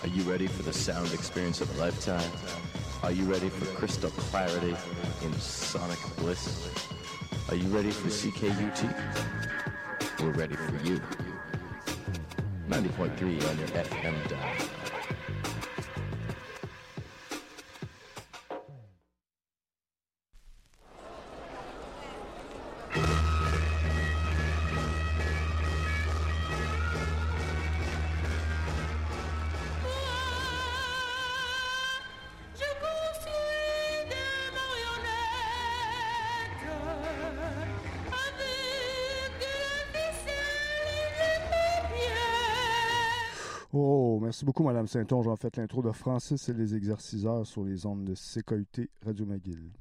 Are you ready for the sound experience of a lifetime? Are you ready for crystal clarity in sonic bliss? Are you ready for CKUT? We're ready for you. 90.3 on your FM dial. Oh, merci beaucoup, Madame Saint-Onge. En fait, l'intro de Francis et les exerciceurs sur les ondes de CKUT Radio McGill.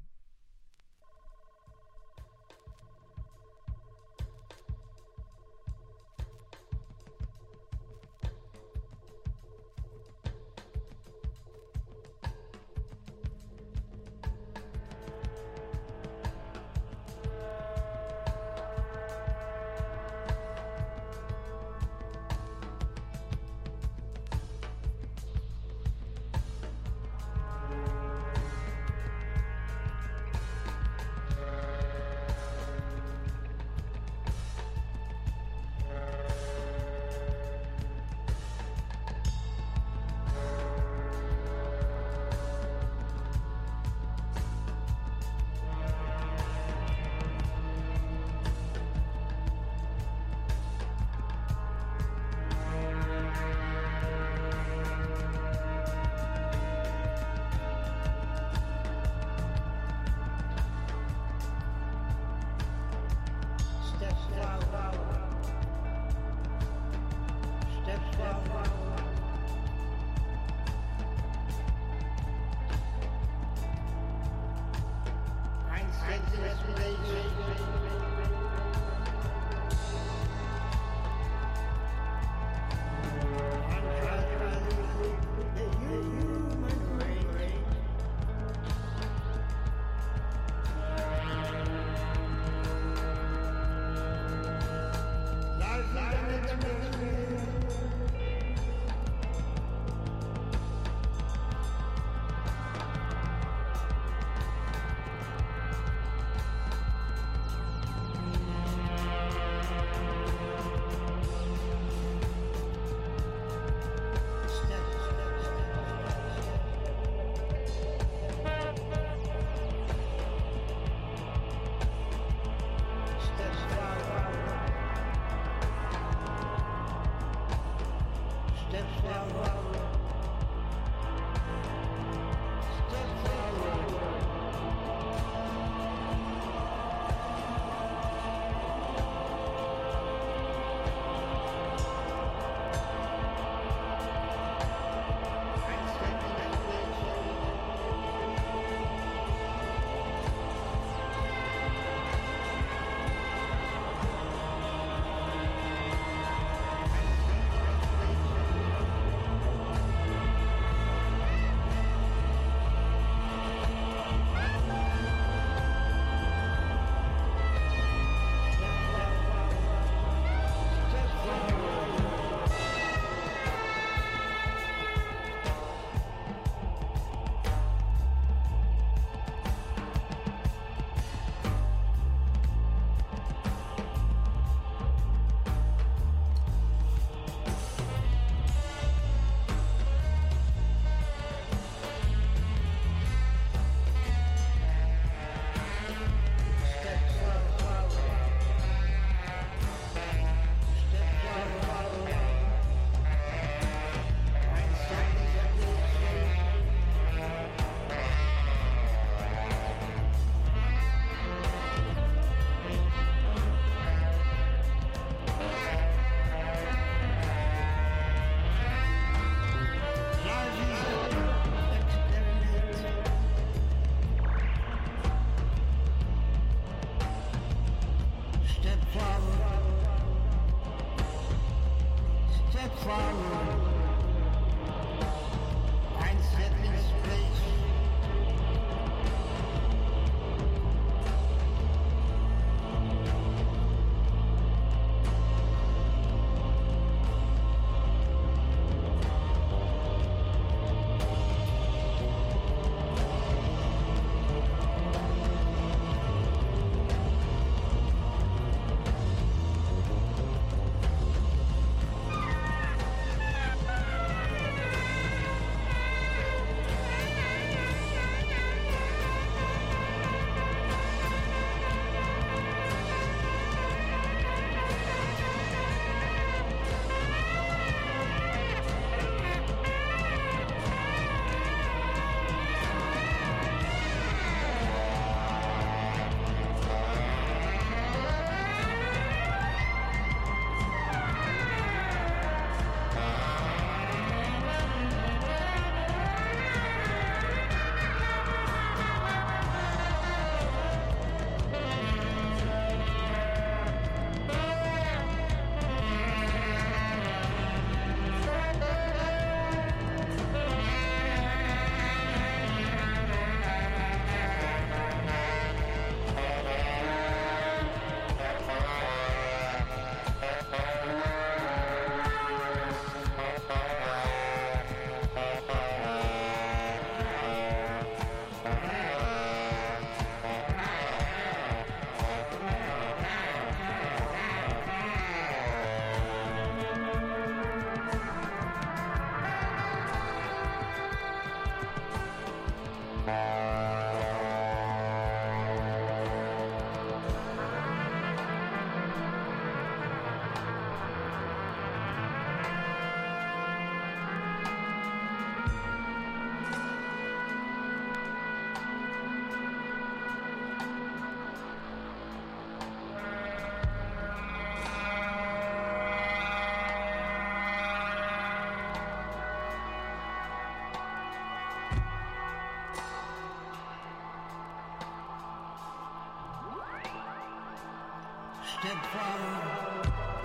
step forward.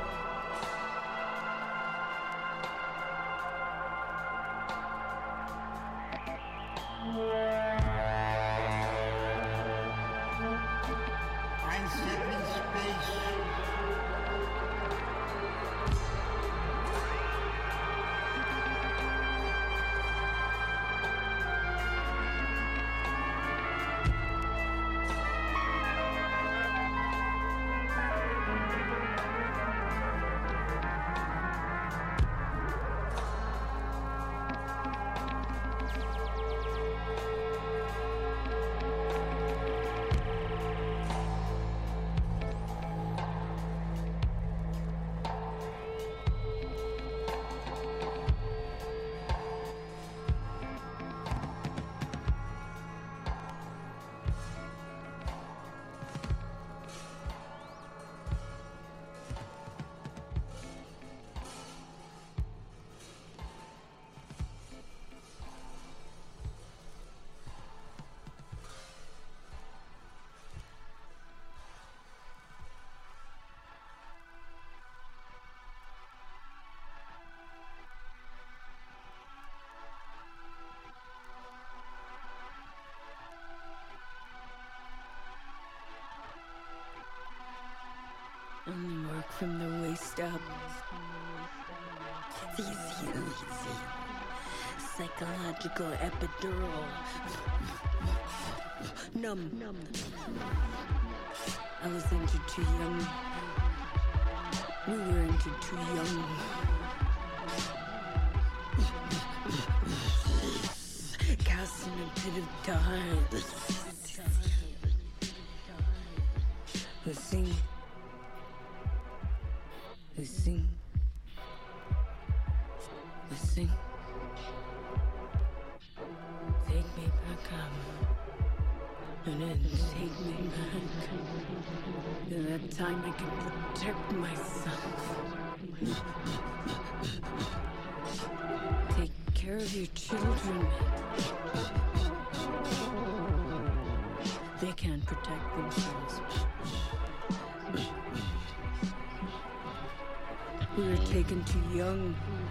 I step in space. Only work from the waist up. It's easy. Psychological epidural. Numb. I was entered too young. We were entered too young. Cast in a pit of dark. We sing. We sing. We sing. Take me back up. And then take me back. In that time I can protect myself. Take care of your children. They can't protect themselves. We were taken too young.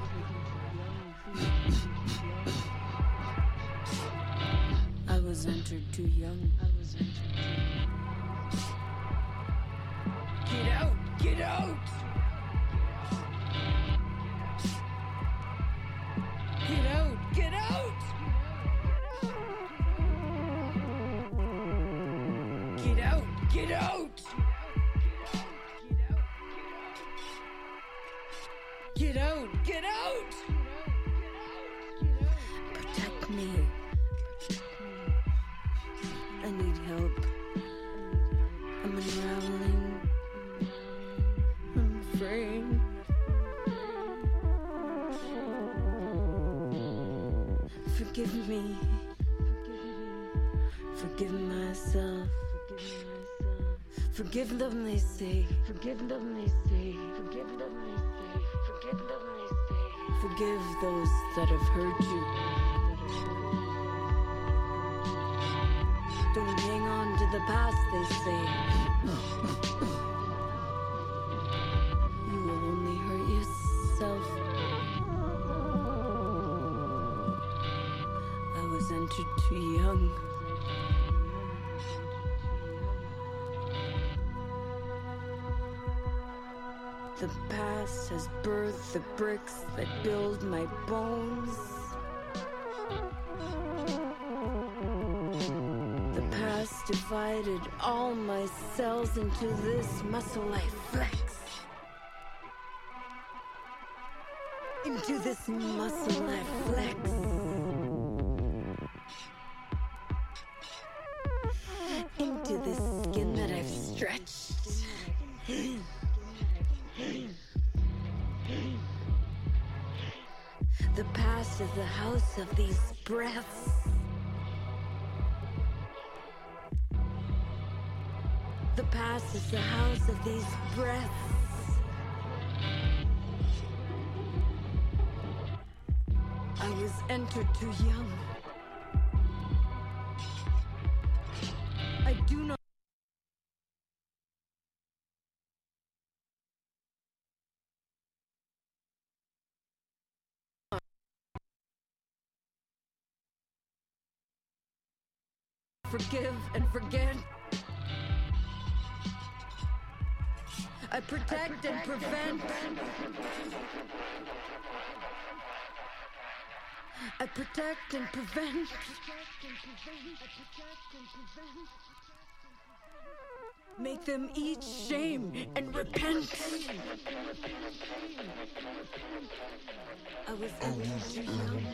I was entered too young. Get out! Get out! Get out! Get out! Get out! Get out! Get out! Get out! Protect me. I need help. I'm unraveling. I'm afraid. Forgive me. Forgive myself. Forgive them, they say. Forgive them, they say. Forgive them, they say. Forgive them, they say. Forgive those that have hurt you. Don't hang on to the past, they say. You will only hurt yourself. I was entered too young. The past has birthed the bricks that build my bones. The past divided all my cells into this muscle I flex. Into this muscle I flex. Into this skin that I've stretched. The past is the house of these breaths. The past is the house of these breaths. I was entered too young. I do not forgive and forget. I protect and prevent. I protect and prevent. Make them eat shame and repent. I was too young.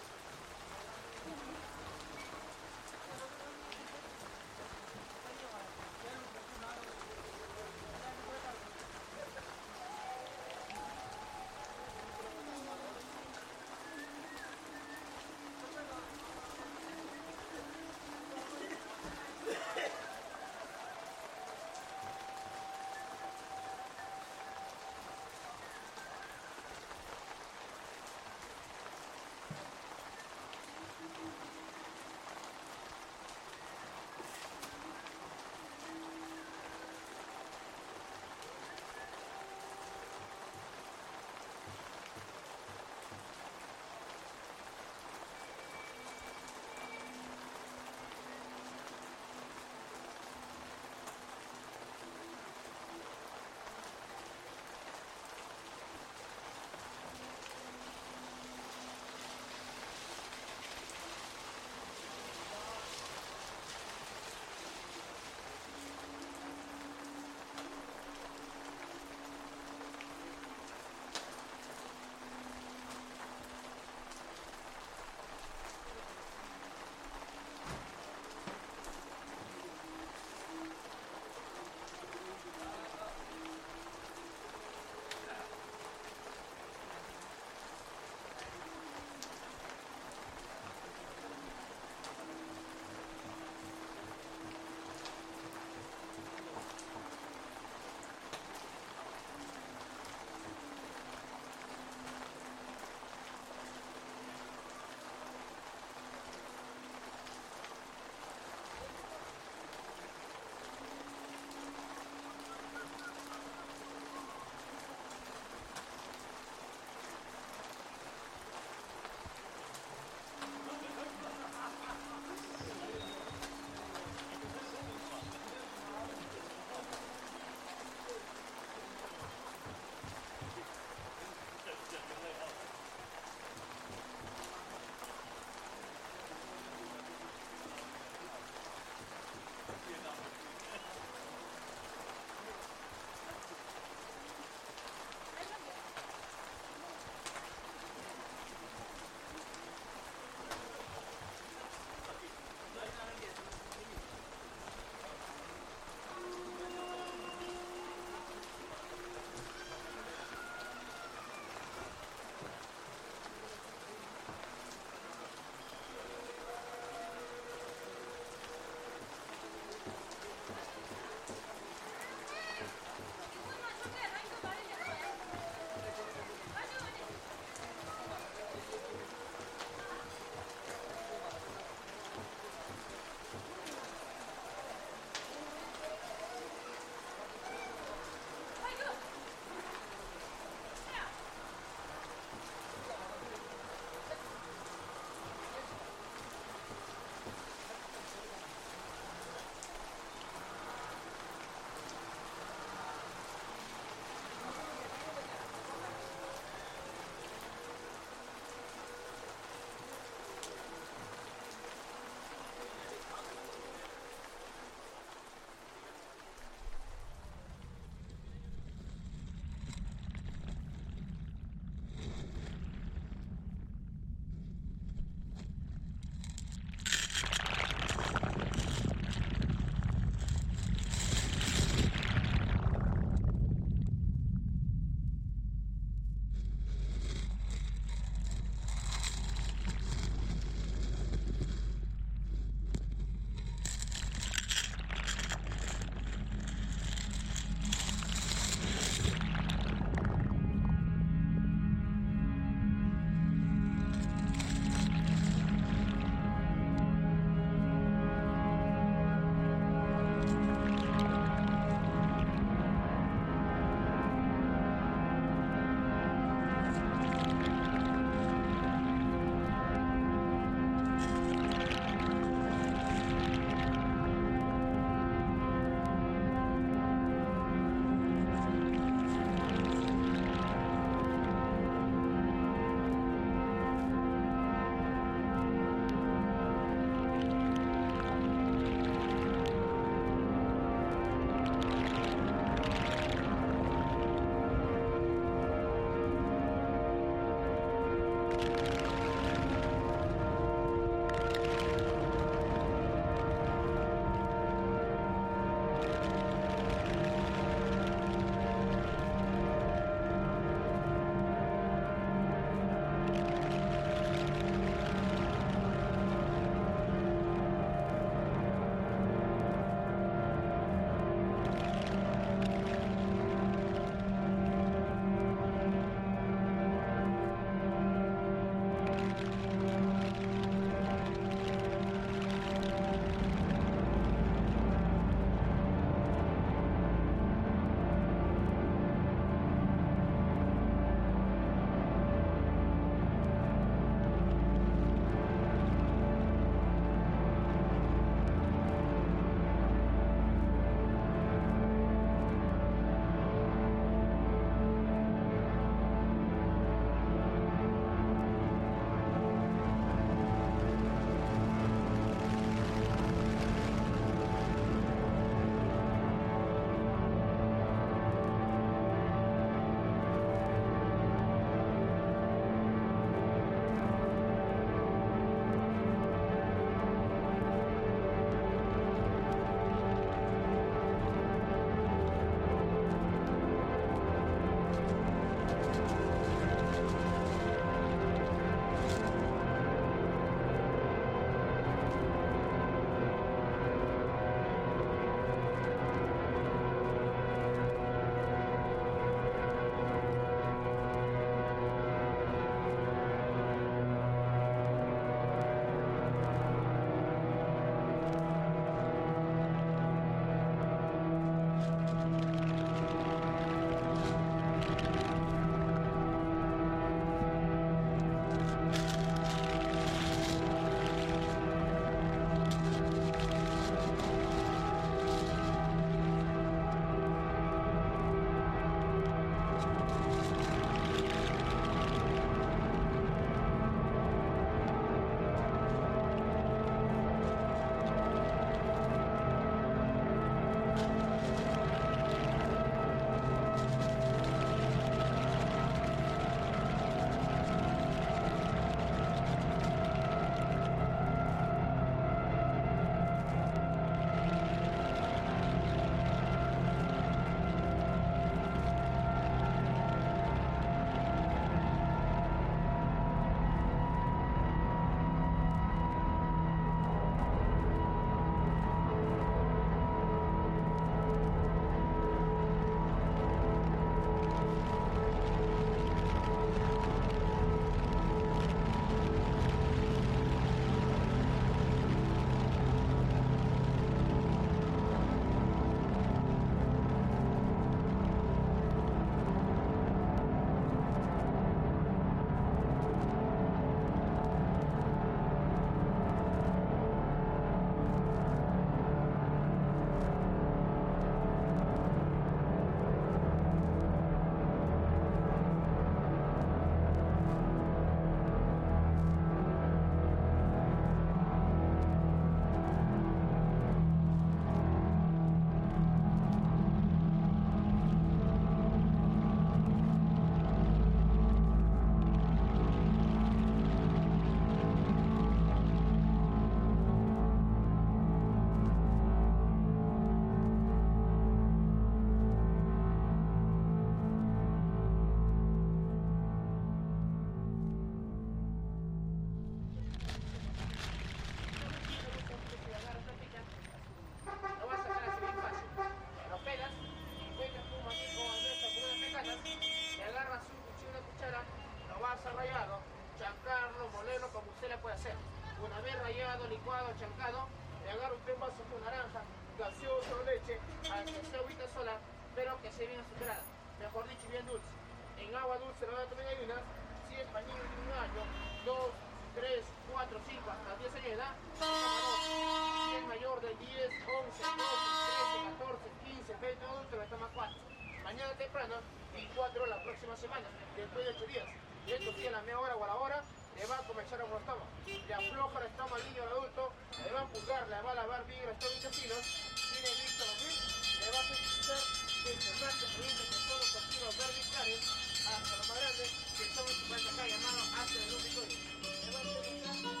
a rallarlo, chancarlo, molerlo como usted le puede hacer. Una vez rallado, licuado, chancado, le agarra usted un vaso con naranja, gaseosa o leche, aunque sea agüita sola, pero que sea bien azucarada, mejor dicho, bien dulce. En agua dulce no también hay unas, si es para niños de 1 año, 2, 3, 4, 5, hasta 10 años de edad, toma 2. Si es mayor de 10, 11, 12, 13, 14, 15, 20 adultos, le toma 4. Mañana temprano y 4 la próxima semana, después de 8 días. Y estos días, a la media hora o a la hora, le va a comenzar a un estómago. Le afloja el estómago al niño o al adulto, le va a empujar, le va a lavar bien los intestinos, tiene listo lo que le va a hacer desenlace que todos los activos verticales hasta lo más grande, que son acá llamados ácido glúcico. Le va a hacer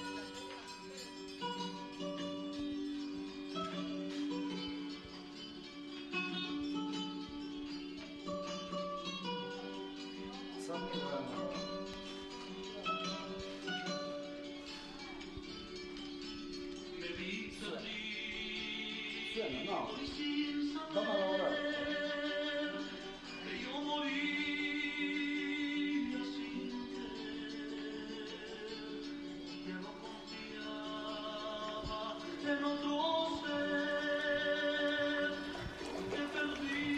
No, vamos a lograr. Que yo morí sin querer, que no confiaba en otro ser, que perdí.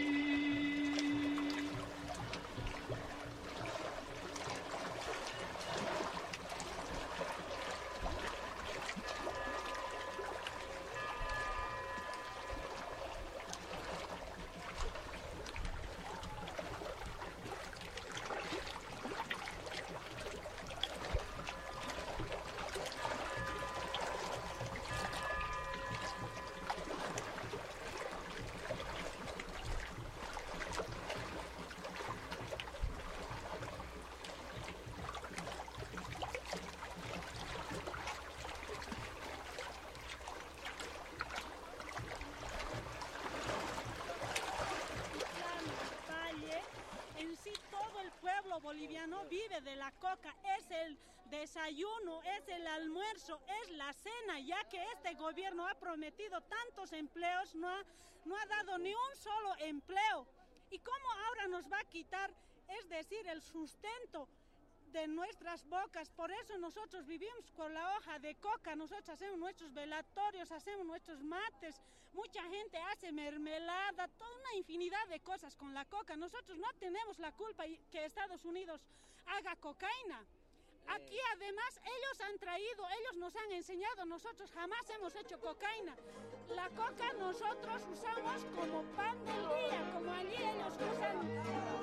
Boliviano vive de la coca, es el desayuno, es el almuerzo, es la cena, ya que este gobierno ha prometido tantos empleos, no ha dado ni un solo empleo. ¿Y cómo ahora nos va a quitar, es decir, el sustento de nuestras bocas? Por eso nosotros vivimos con la hoja de coca, nosotros hacemos nuestros velatorios, hacemos nuestros mates, mucha gente hace mermelada, toda una infinidad de cosas con la coca. Nosotros no tenemos la culpa que Estados Unidos haga cocaína. Aquí además ellos nos han enseñado, nosotros jamás hemos hecho cocaína. La coca nosotros usamos como pan del día, como allí ellos usan.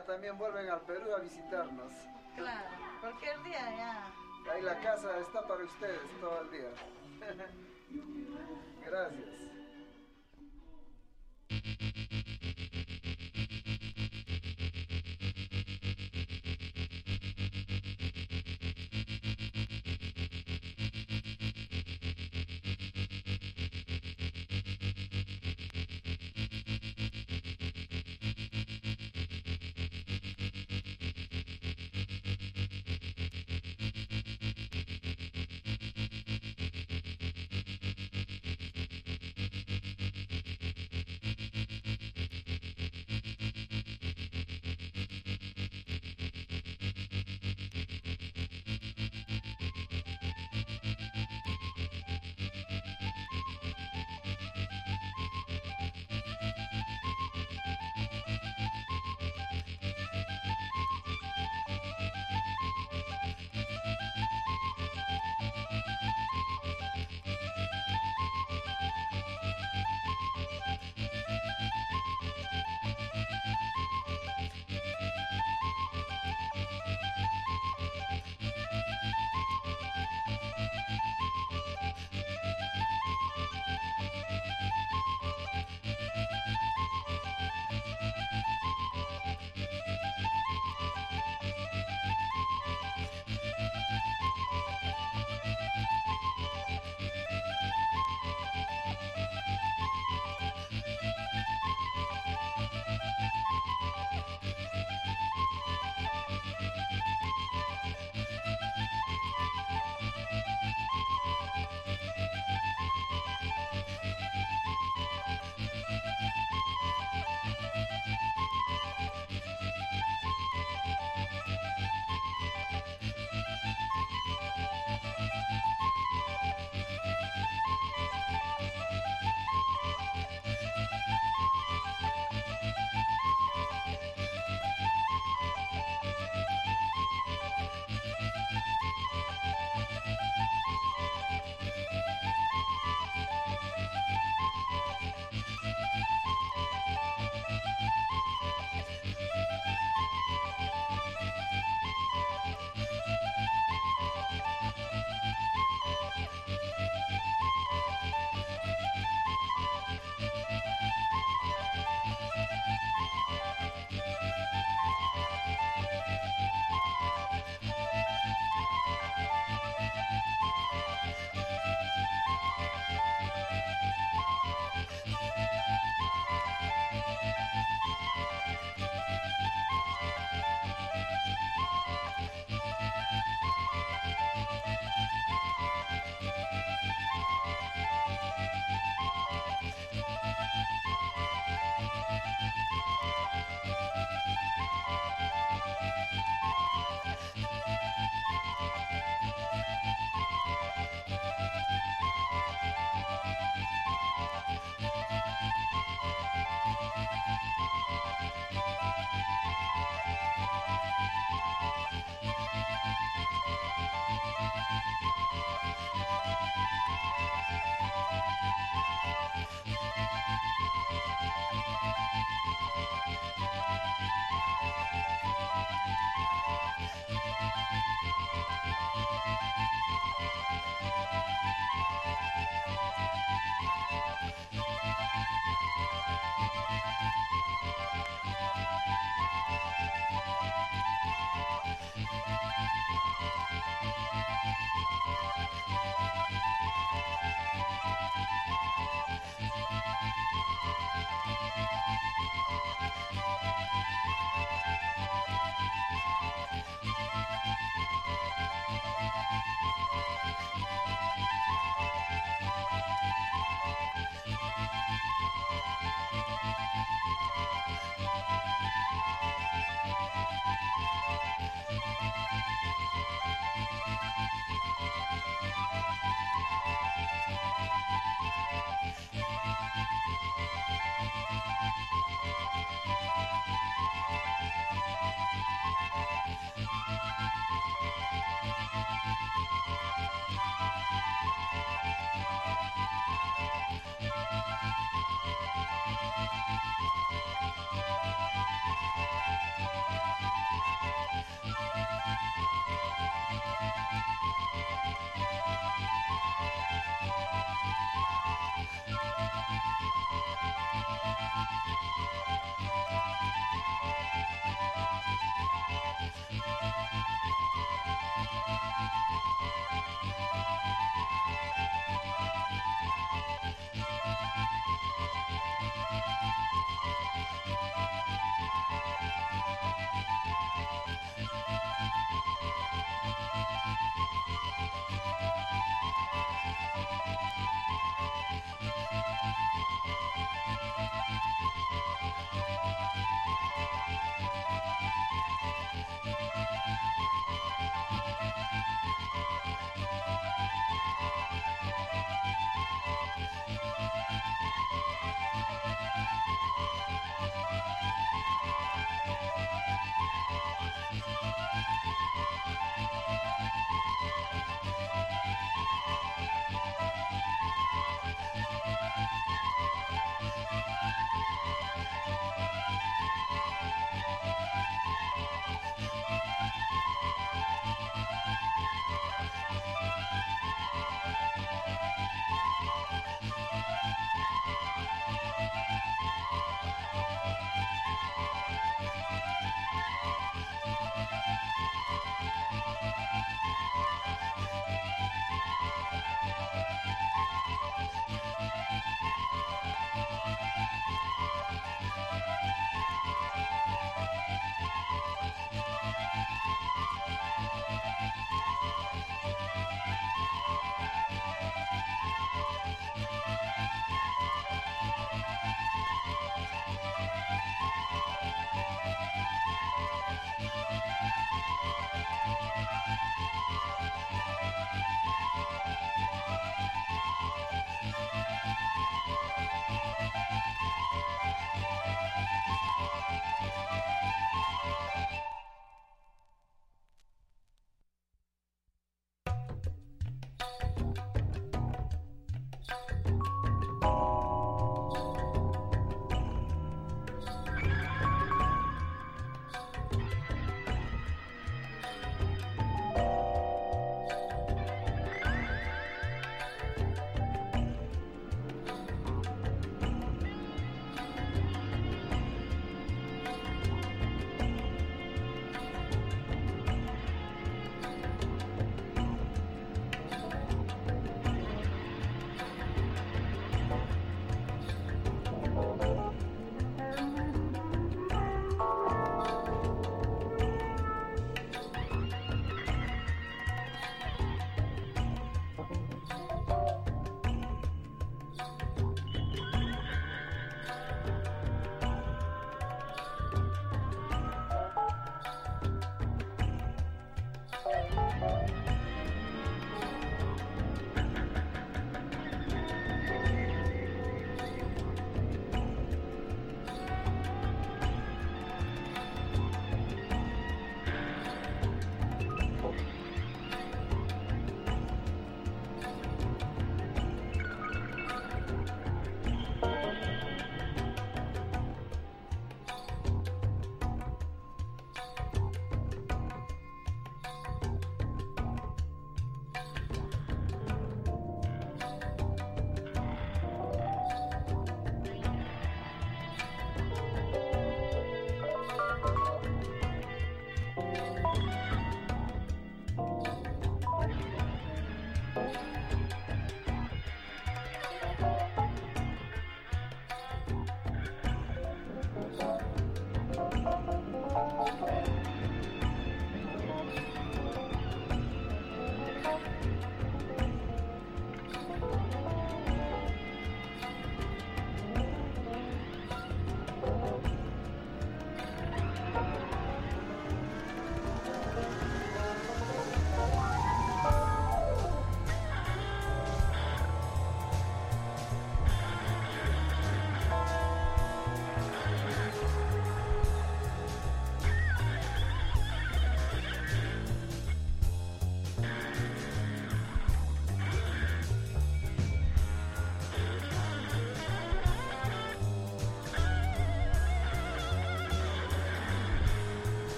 día también vuelven al Perú a visitarnos. Claro, cualquier día ya. Ahí la casa está para ustedes todo el día. Gracias.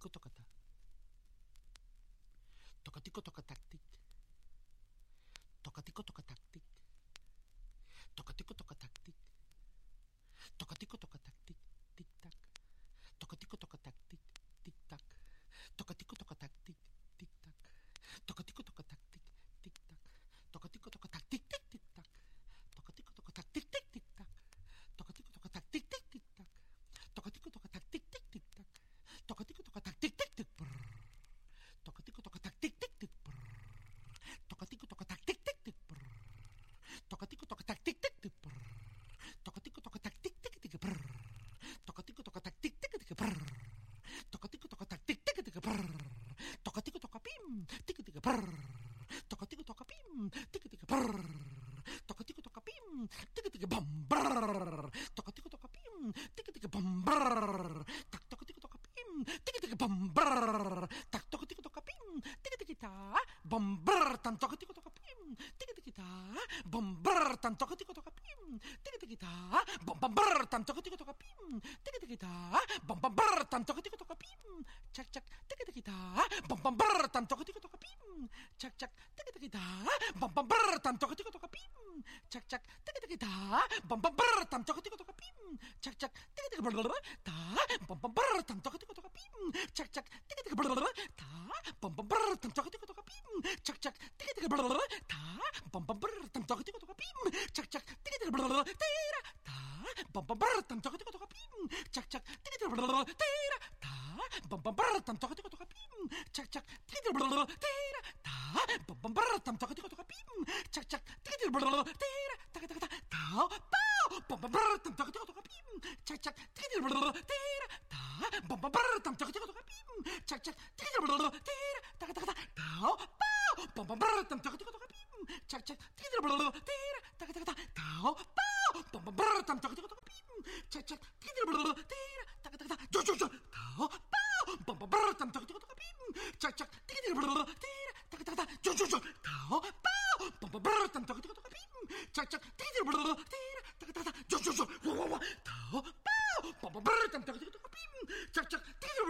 tocatico tocata. Tocatico tocatactic. Tocatico tocatactic. Tocatico tocatactic. Tocatico tocatactic. Tic tac. Tocatico tocatactic. Tic tac. Tocatico tocatactic. Tic tac. Tocatico tocatactic. Tic tac. Tocatico tocatactic. Tic tic tac. Tocatico tocatactic. Tic tic tac. Tocatico tocatactic. Tic tic tac. Tocatico tocatactic. Tic tic tac. Tocatico tocatactic. Tic tic. Tocatico tocatactic. Tic tic. Tocatico tocatactic. Tic tic. Tocatico tocatactic. Tic tic. Tocatico tocatactic. Tic tic. Tocatico tocatactic. Tic tic. Tocatico tocatactic. Tic tic. Tocatico tocapim. Tic tic. Tocatico tocapim. Tic tic. Tocatico tocapim. Tic tic. Bam. Tocatico tocapim. Tic tic. Bam. Tak tocatico tocapim. Tic tic. Bam. Tak tocatico tocapim. Tic tic ta. Bam. Tan tocatico tocapim. Tic tic ta. Bam. Tan tocatico tocapim. Tic tic ta. Bam. Tan tocatico tocapim. Tic tic ta. Bam. Tan tocatico tocapim. Chak chak. Tic tic ta. Bam. Tan tocatico tocapim. Chak chak. Tic tic ta. Bam. Tan tocatico tocapim. Chak chak. Tic tic ta. Bam. Tan tocatico tocapim. Chak chak. Tic tic ta. Bam. Tan tocatico tocapim. Chak chak. Tic tic ta. Bam. Tan tocatico tocapim. Chak chak. Tic tic ta. Bam. Tan tocatico tocapim. Chak chak. Tic tic ta. Bam. Tan tocatico tocapim. Chak chak. Tic tic ta. Bam. Tan tocatico tocapim. Chak chak. Tic tic ta. Bam. Tan tocatico tocapim. Chak chak. Tic tic ta. Bam. Tan tocatico tocapim. Chak chak. Tic tic ta. Bam. Tan tocatico tocapim. Chak chak. Tic tic ta. Bam. Tan tocatico tocapim. Chak chak. Tic tic ta. Bam. Tan tocatico tocapim. Chak chak. Tic tic ta. Tan tocatico tocapim. Chak chak. Tic tic ta. Tan tocatico tocapim. Chak chak. Tic tic ta. Tan tocatico tocapim. Chak chak. Tic tic